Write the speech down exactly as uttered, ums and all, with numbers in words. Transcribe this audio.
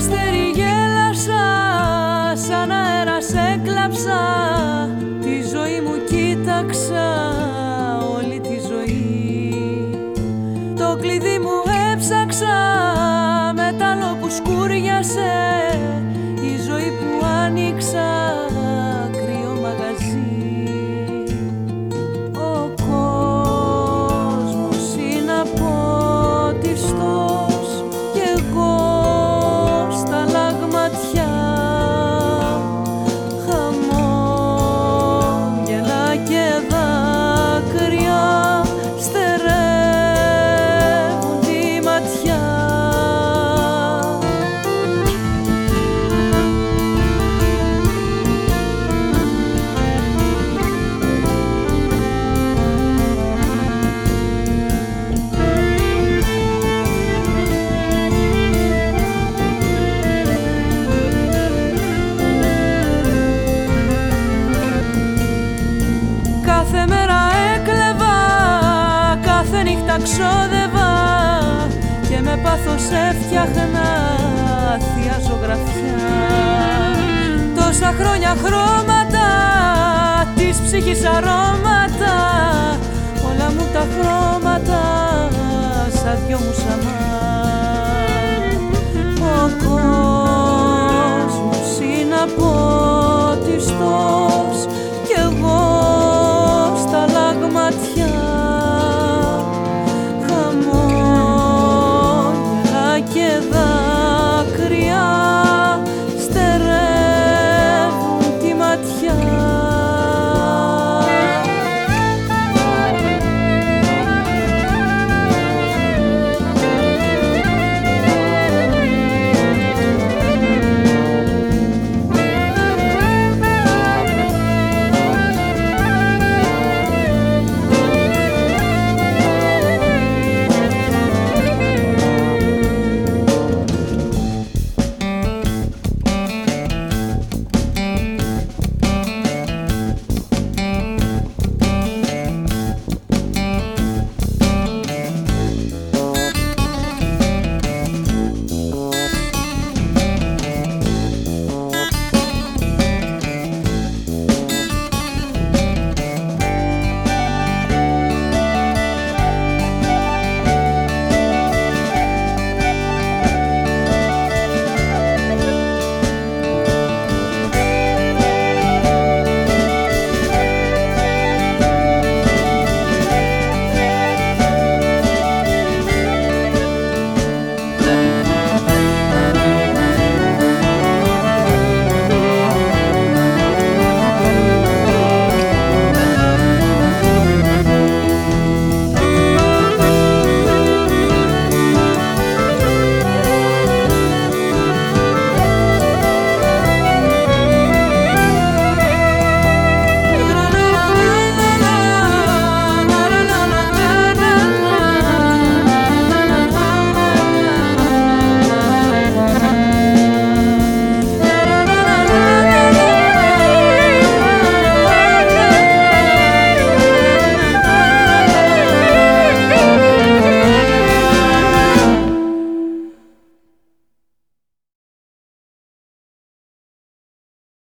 αστέρι γέλασα, σαν αέρας έκλαψα, τη ζωή μου κοίταξα, όλη τη ζωή. Το κλειδί μου έψαξα, μετάλλο που σκούριασε, η ζωή που άνοιξα, κρύο μαγαζί. Ο κόσμος είναι απότιστος κι εγώ στα λαγματιά, χαμόγελα και δάκρυα στερεύουν τη ματιά. Κάθε μέρα έκλεβα, κάθε νύχτα ξόδευα και με πάθος έφτιαχνα θεία ζωγραφιά. Τόσα χρόνια χρώματα, της ψυχής αρώματα, όλα μου τα χρώματα σαν δυο μου σαμά.